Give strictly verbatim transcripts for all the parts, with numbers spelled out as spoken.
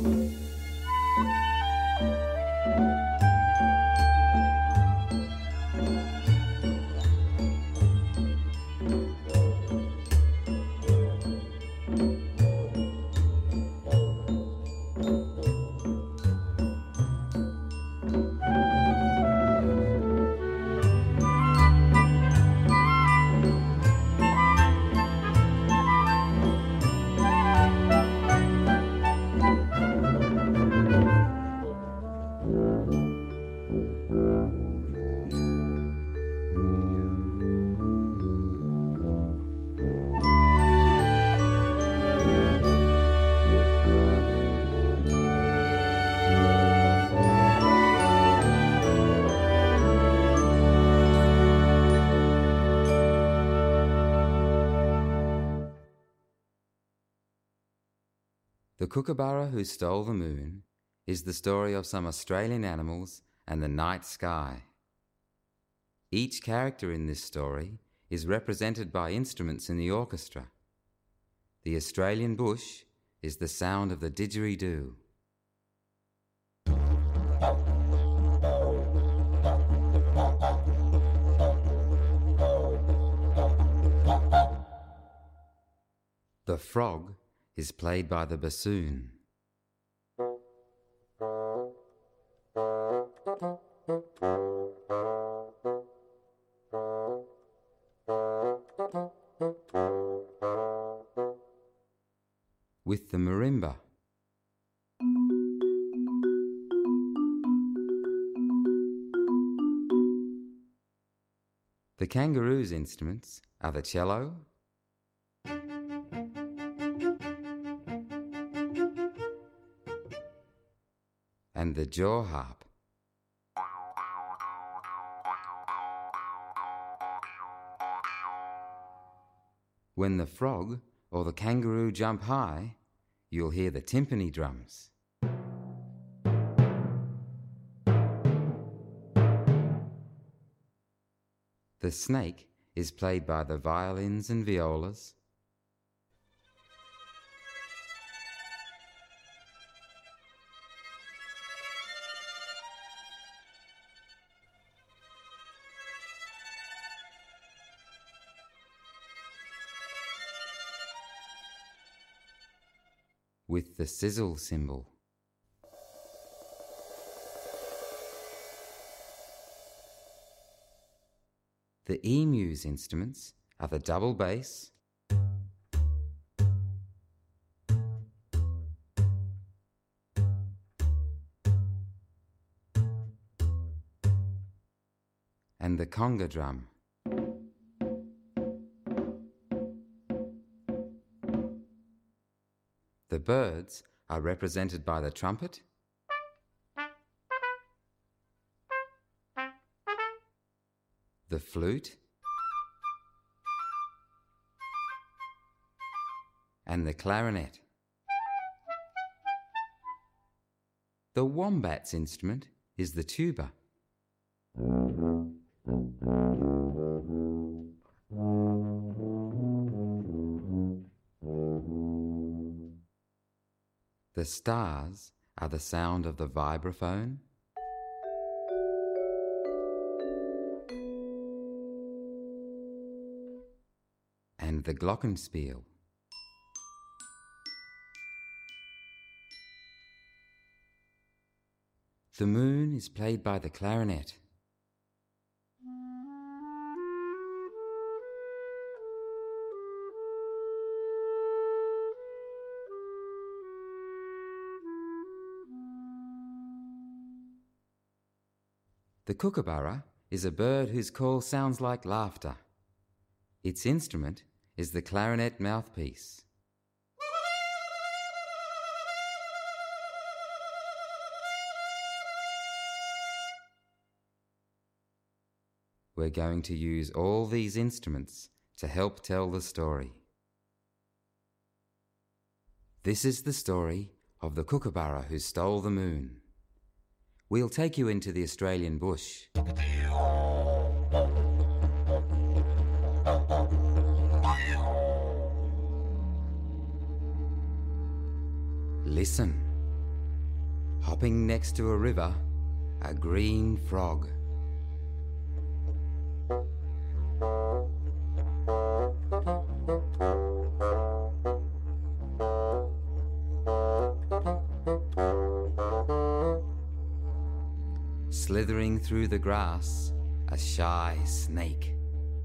The Kookaburra Who Stole the Moon is the story of some Australian animals and the night sky. Each character in this story is represented by instruments in the orchestra. The Australian bush is the sound of the didgeridoo. The frog is played by the bassoon. With the marimba. The kangaroo's instruments are the cello, and the jaw harp. When the frog or the kangaroo jump high, you'll hear the timpani drums. The snake is played by the violins and violas. With the sizzle cymbal. The emu's instruments are the double bass, and the conga drum. The birds are represented by the trumpet, the flute, and the clarinet. The wombat's instrument is the tuba. The stars are the sound of the vibraphone, and the glockenspiel. The moon is played by the clarinet. The kookaburra is a bird whose call sounds like laughter. Its instrument is the clarinet mouthpiece. We're going to use all these instruments to help tell the story. This is the story of the kookaburra who stole the moon. We'll take you into the Australian bush. Listen. hopping next to a river, a green frog. Slithering through the grass, a shy snake.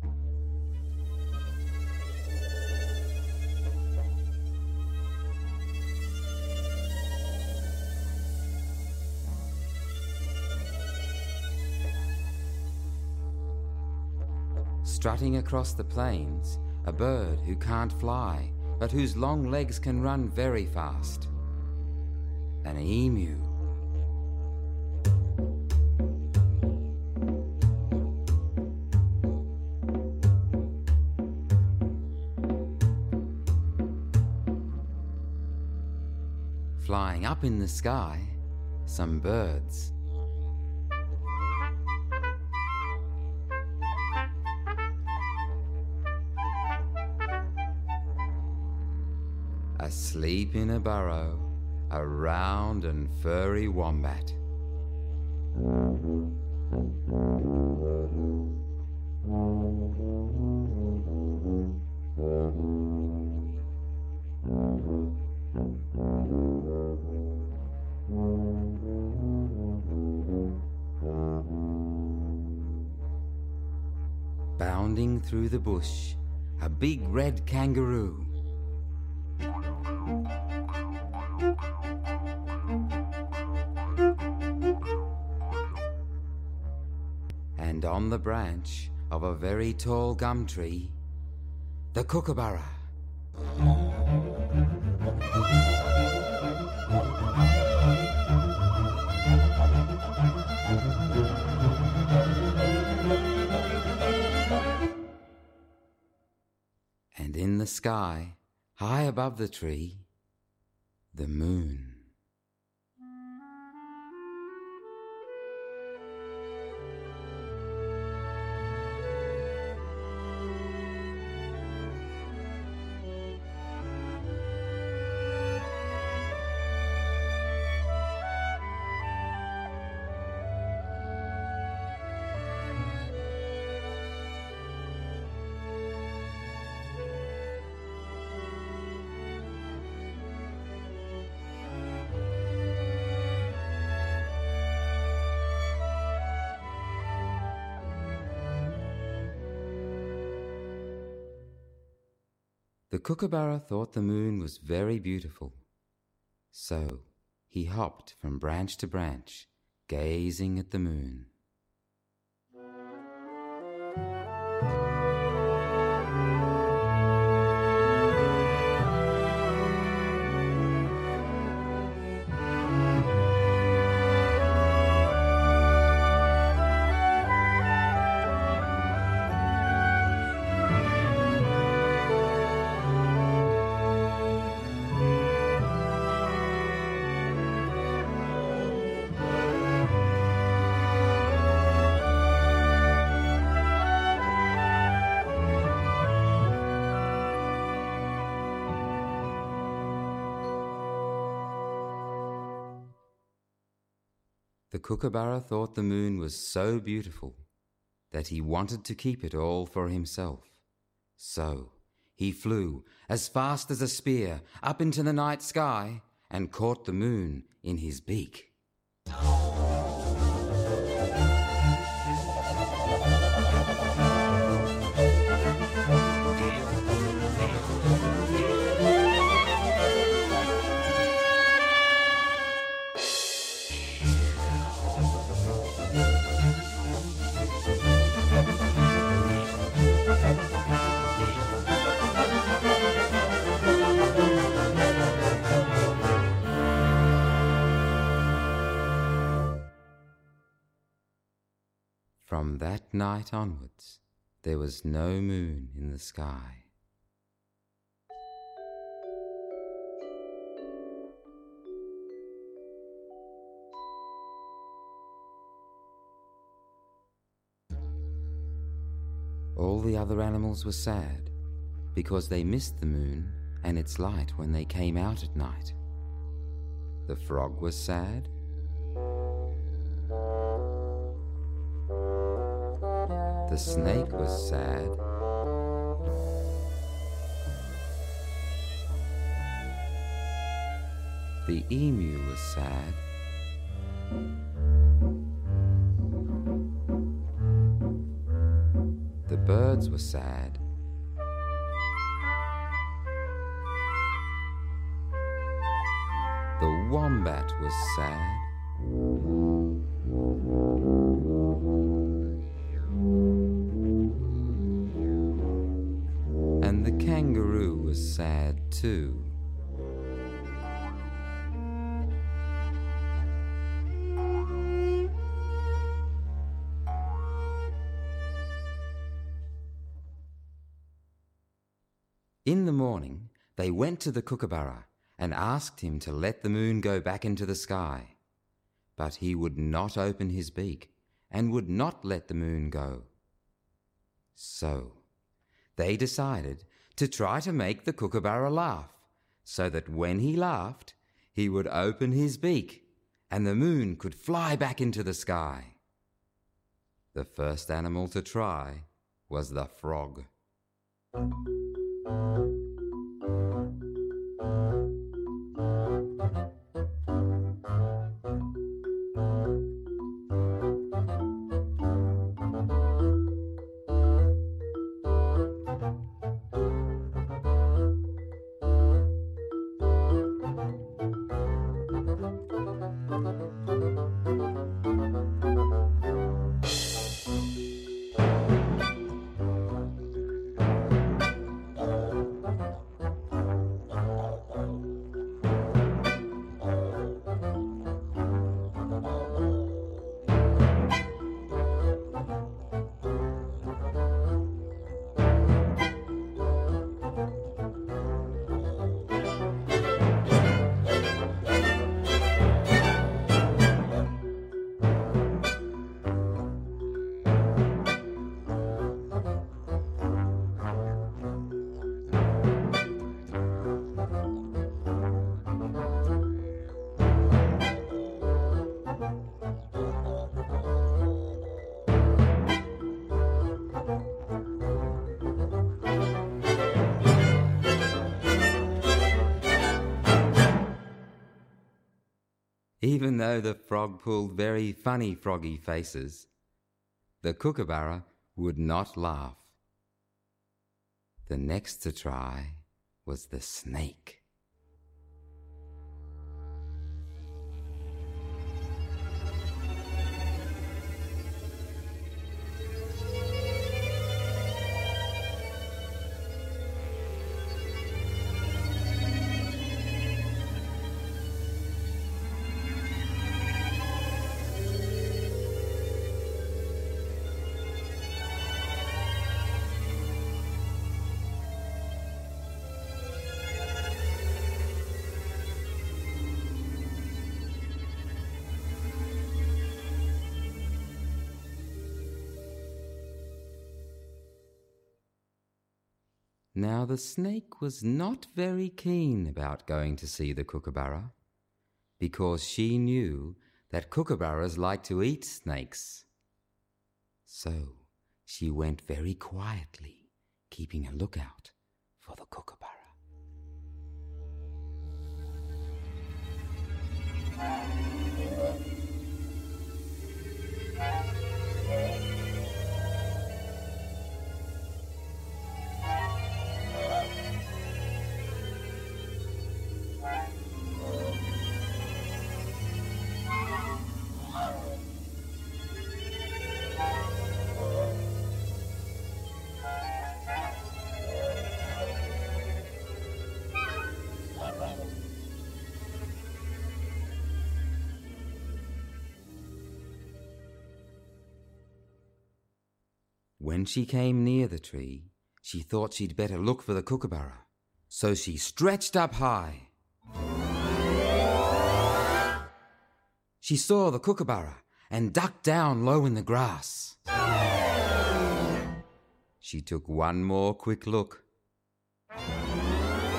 Strutting across the plains, a bird who can't fly, but whose long legs can run very fast. An emu. Flying up in the sky, some birds. Asleep in a burrow, a round and furry wombat. Bounding through the bush, a big red kangaroo. And on the branch of a very tall gum tree, the kookaburra. And in the sky, high above the tree, the moon. The kookaburra thought the moon was very beautiful, so he hopped from branch to branch, gazing at the moon. The kookaburra thought the moon was so beautiful that he wanted to keep it all for himself. So he flew as fast as a spear up into the night sky and caught the moon in his beak. From that night onwards, there was no moon in the sky. All the other animals were sad because they missed the moon and its light when they came out at night. The frog was sad The snake was sad. The emu was sad. The birds were sad. The wombat was sad. And the kangaroo was sad too. In the morning, they went to the kookaburra and asked him to let the moon go back into the sky. But he would not open his beak and would not let the moon go. So, they decided to try to make the kookaburra laugh, so that when he laughed, he would open his beak and the moon could fly back into the sky. The first animal to try was the frog. Even though the frog pulled very funny froggy faces, the kookaburra would not laugh. The next to try was the snake. Now the snake was not very keen about going to see the kookaburra, because she knew that kookaburras like to eat snakes. So she went very quietly, keeping a lookout for the kookaburra. When she came near the tree, she thought she'd better look for the kookaburra, so she stretched up high. She saw the kookaburra and ducked down low in the grass. She took one more quick look.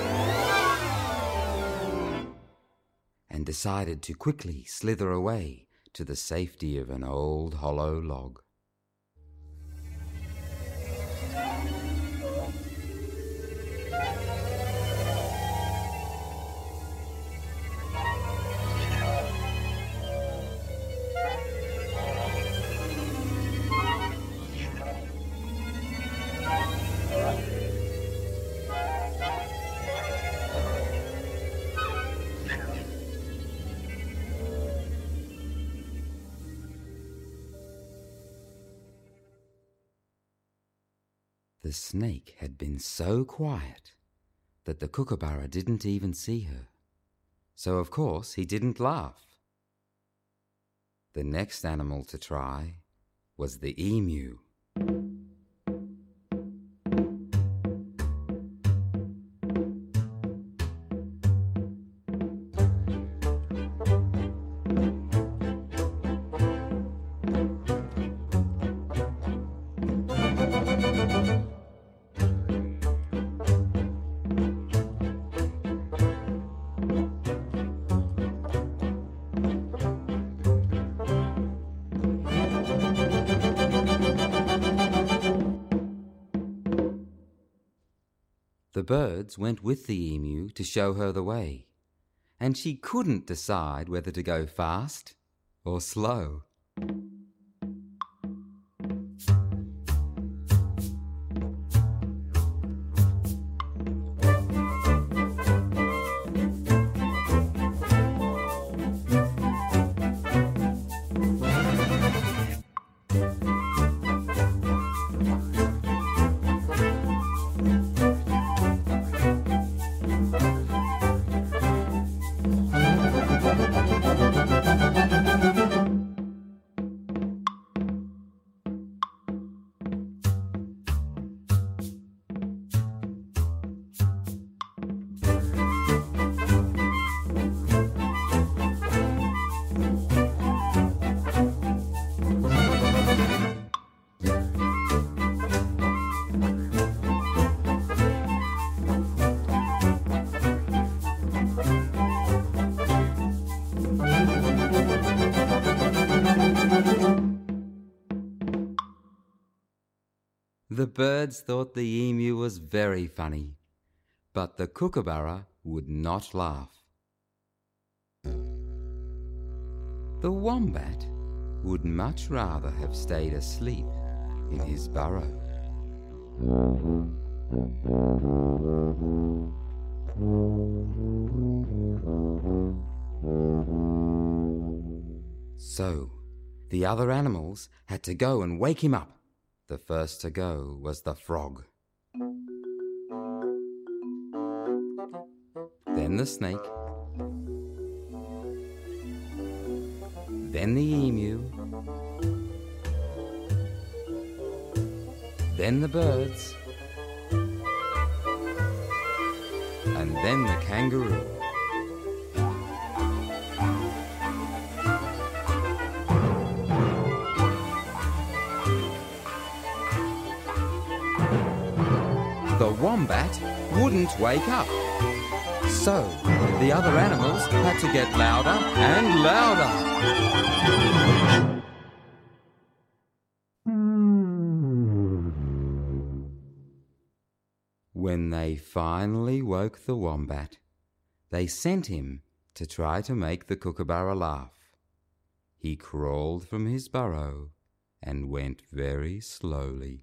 And decided to quickly slither away to the safety of an old hollow log. The snake had been so quiet that the kookaburra didn't even see her, so of course he didn't laugh. The next animal to try was the emu. The birds went with the emu to show her the way, and she couldn't decide whether to go fast or slow. The birds thought the emu was very funny, but the kookaburra would not laugh. The wombat would much rather have stayed asleep in his burrow. So, the other animals had to go and wake him up. The first to go was the frog. Then the snake. Then the emu. Then the birds. And then the kangaroo. The wombat wouldn't wake up. So the other animals had to get louder and louder. When they finally woke the wombat, they sent him to try to make the kookaburra laugh. He crawled from his burrow and went very slowly.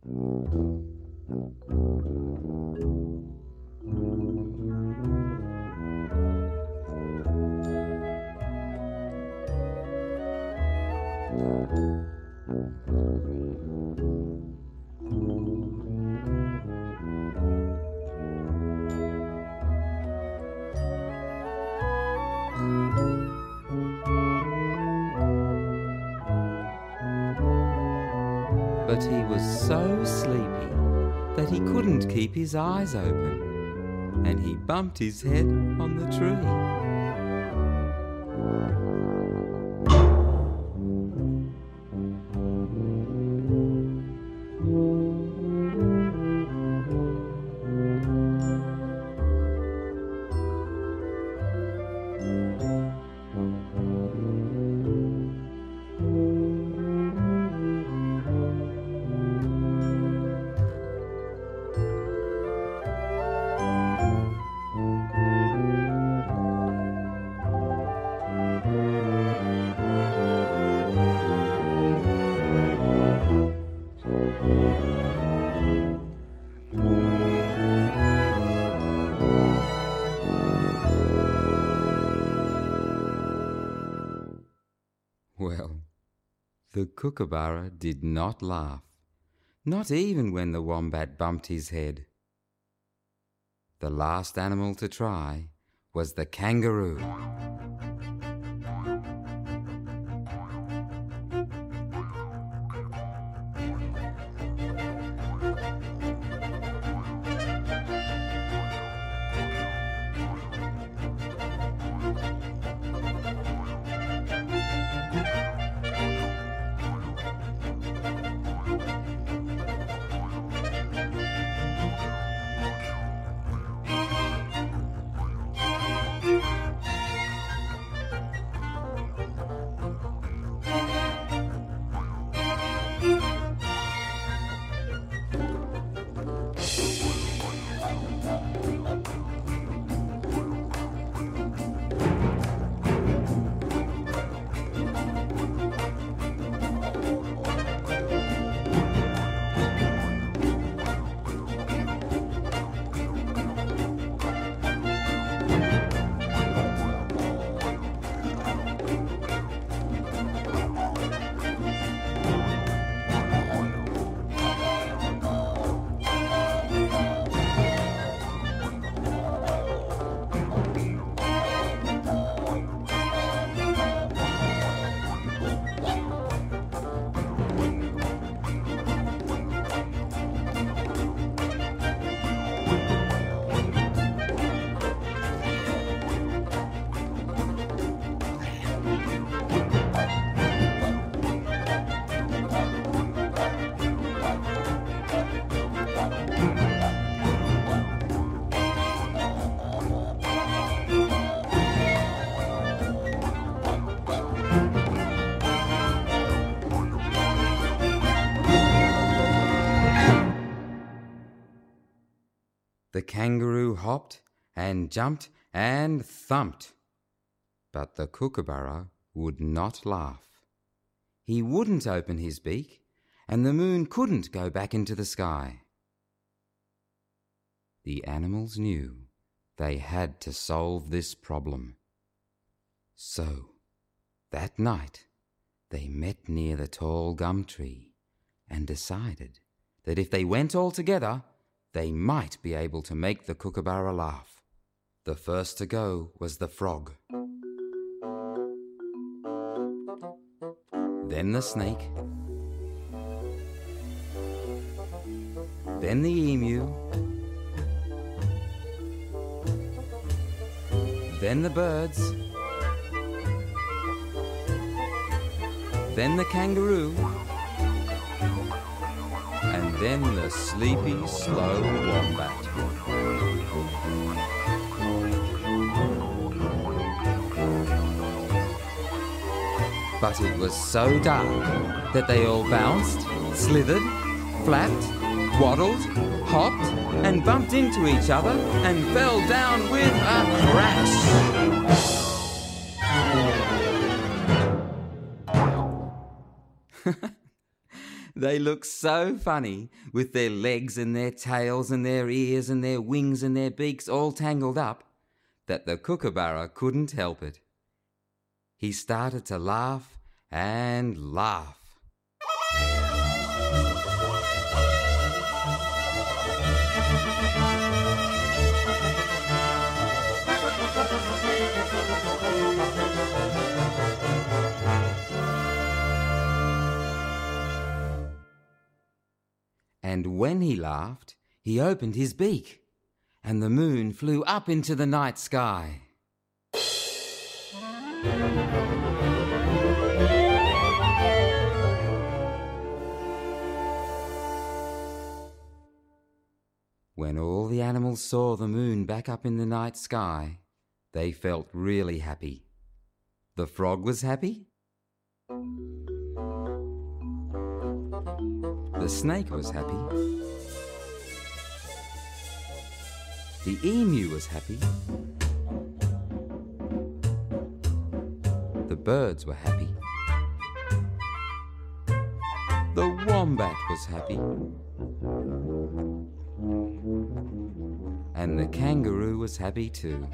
But he was so sleepy that he couldn't keep his eyes open, and he bumped his head on the tree. The kookaburra did not laugh, not even when the wombat bumped his head. The last animal to try was the kangaroo. The kangaroo hopped and jumped and thumped, but the kookaburra would not laugh. He wouldn't open his beak, and the moon couldn't go back into the sky. The animals knew they had to solve this problem. So, that night, they met near the tall gum tree and decided that if they went all together, they might be able to make the kookaburra laugh. The first to go was the frog. Then the snake. Then the emu. Then the birds. Then the kangaroo. And then the sleepy, slow wombat. But it was so dark that they all bounced, slithered, flapped, waddled, hopped, and bumped into each other and fell down with a crash. They looked so funny, with their legs and their tails and their ears and their wings and their beaks all tangled up, that the kookaburra couldn't help it. He started to laugh and laugh. And when he laughed, he opened his beak, and the moon flew up into the night sky. When all the animals saw the moon back up in the night sky, they felt really happy. The frog was happy. The snake was happy. The emu was happy. The birds were happy. The wombat was happy. And the kangaroo was happy too.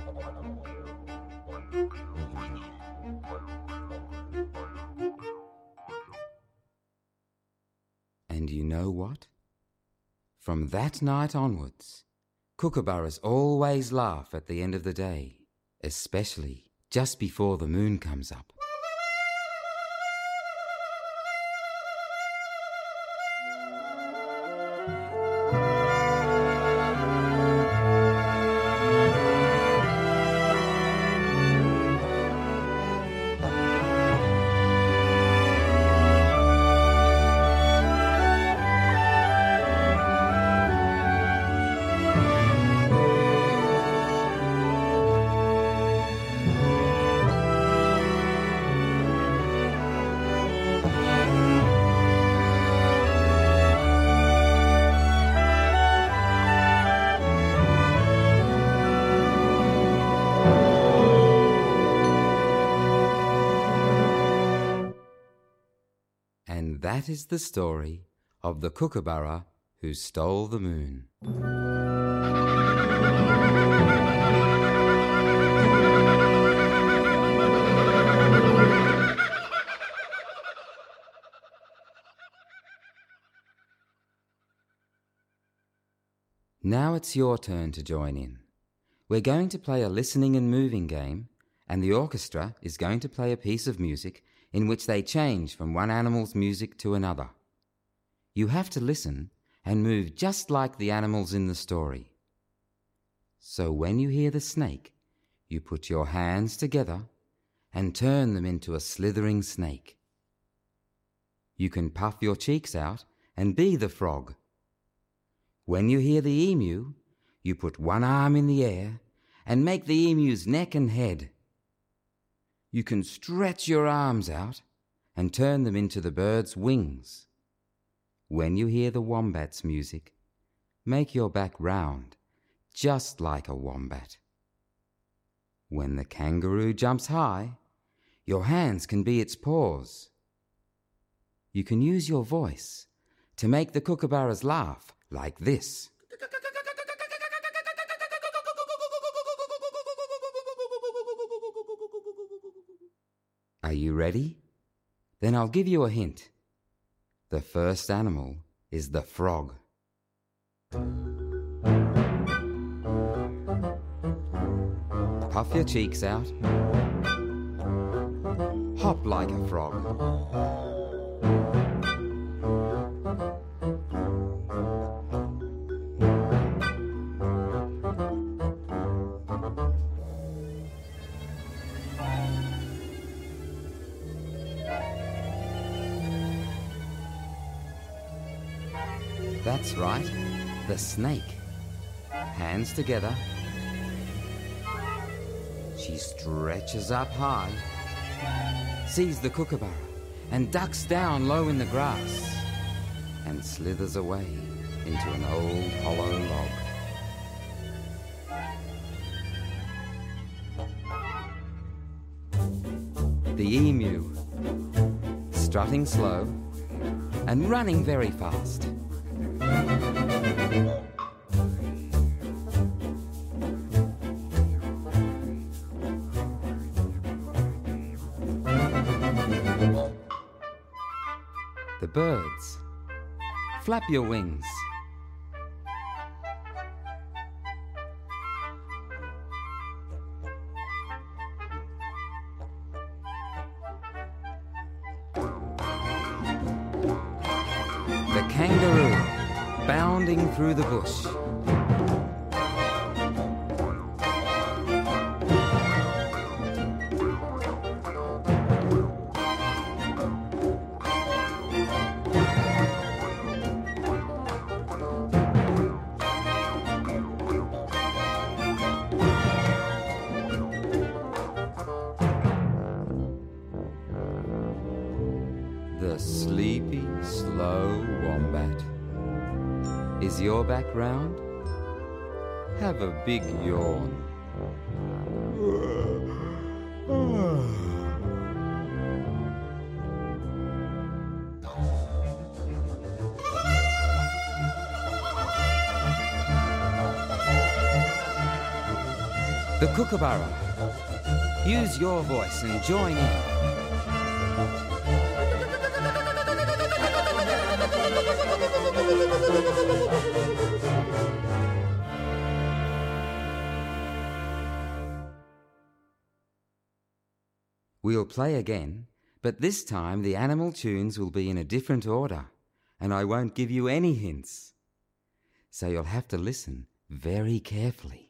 know what? From that night onwards, kookaburras always laugh at the end of the day, especially just before the moon comes up. And that is the story of the kookaburra who stole the moon. Now it's your turn to join in. We're going to play a listening and moving game, and the orchestra is going to play a piece of music in which they change from one animal's music to another. You have to listen and move just like the animals in the story. So when you hear the snake, you put your hands together and turn them into a slithering snake. You can puff your cheeks out and be the frog. When you hear the emu, you put one arm in the air and make the emu's neck and head. You can stretch your arms out and turn them into the bird's wings. When you hear the wombat's music, make your back round, just like a wombat. When the kangaroo jumps high, your hands can be its paws. You can use your voice to make the kookaburras laugh like this. Are you ready? Then I'll give you a hint. The first animal is the frog. Puff your cheeks out. Hop like a frog. That's right, the snake. Hands together. She stretches up high, sees the kookaburra, and ducks down low in the grass, and slithers away into an old hollow log. The emu, strutting slow and running very fast. The birds, flap your wings. The kangaroo, bounding through the bush. The sleepy, slow wombat. Is your back round? Have a big yawn. The kookaburra. Use your voice and join in. We'll play again, but this time the animal tunes will be in a different order, and I won't give you any hints. So you'll have to listen very carefully.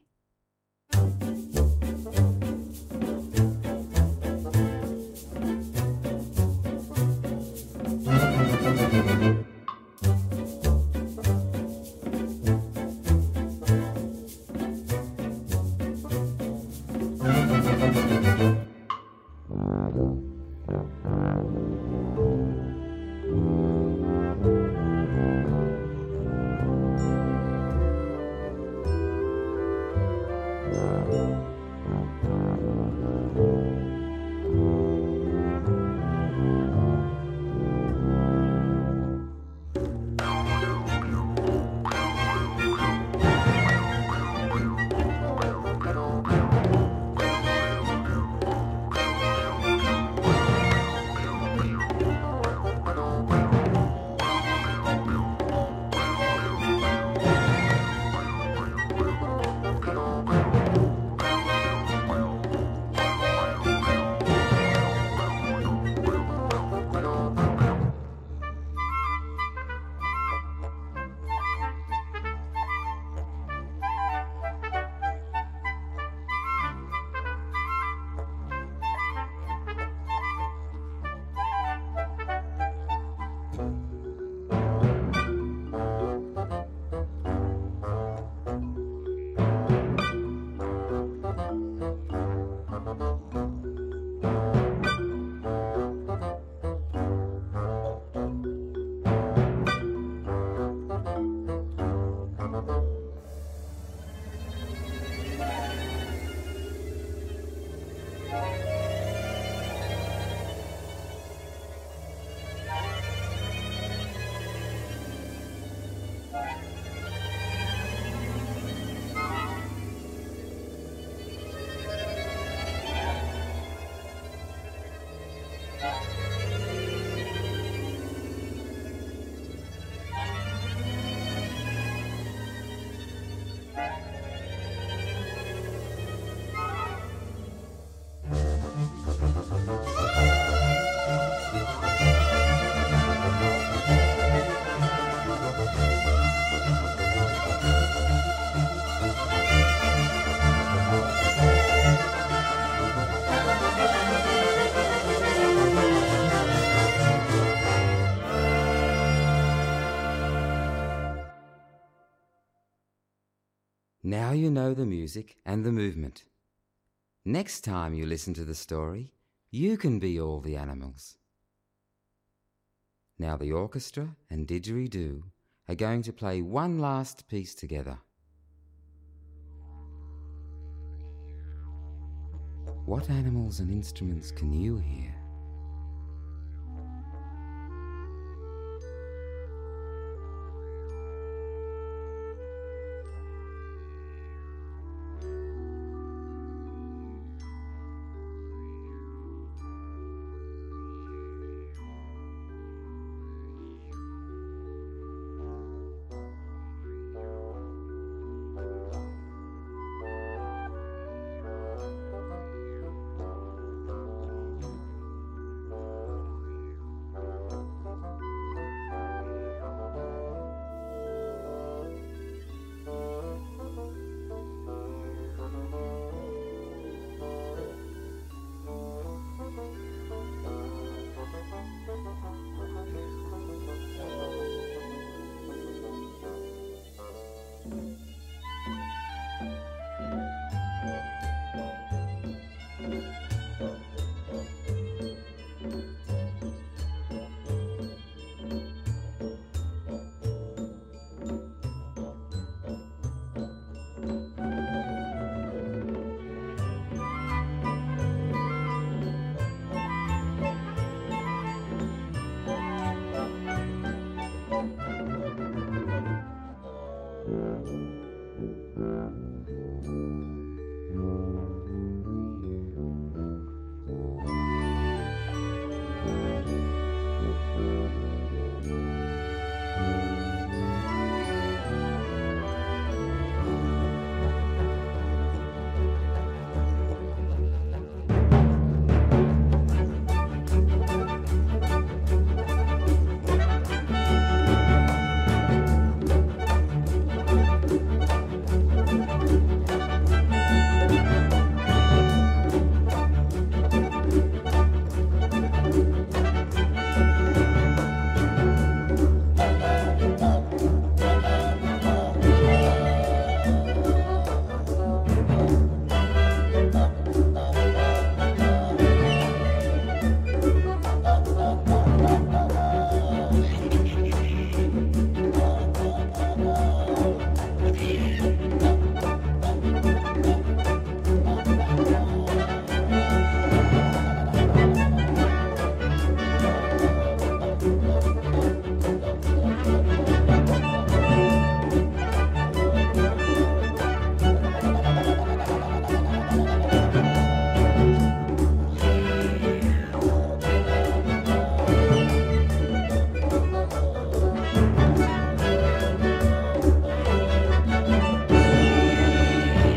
Now you know the music and the movement. Next time you listen to the story, you can be all the animals. Now the orchestra and didgeridoo are going to play one last piece together. What animals and instruments can you hear?